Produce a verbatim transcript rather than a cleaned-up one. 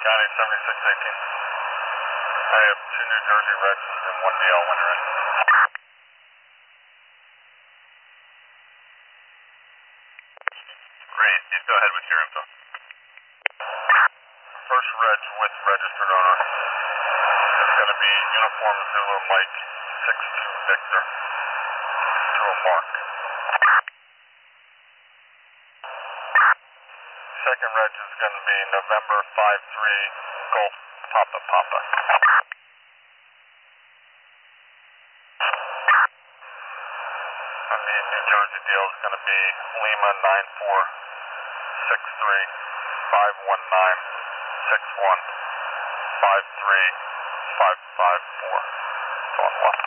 County seventy-six eighteen. I have two New Jersey Reds and one D L winner in. Great. You go ahead with your info. First Reg with registered owner. It's going to be Uniform Zulu Mike six two Victor to a mark. Second Reg is going to be November five three Golf Papa Papa. And the New Jersey deal is going to be Lima nine four six three five one nine six one five three five five four. It's on one.